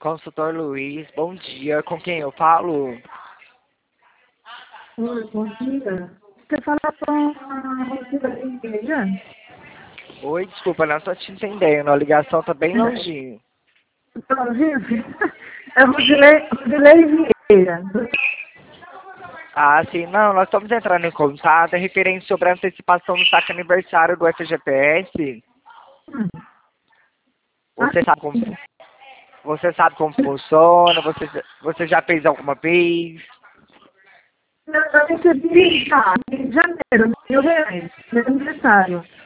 Consultor Luiz, bom dia. Com quem eu falo? Oi, bom dia. Você fala com a Rosila da igreja? Oi, desculpa, não tô te entendendo. A ligação tá bem longinho. Tá ouvindo? É Rosilei Vieira. Ah, sim, não, nós estamos entrando em contato. É referente sobre a antecipação do saque aniversário do FGTS. Hum. Você sabe como funciona? Você já fez alguma vez? Eu recebi já, em janeiro, R$ 1.000, meu aniversário.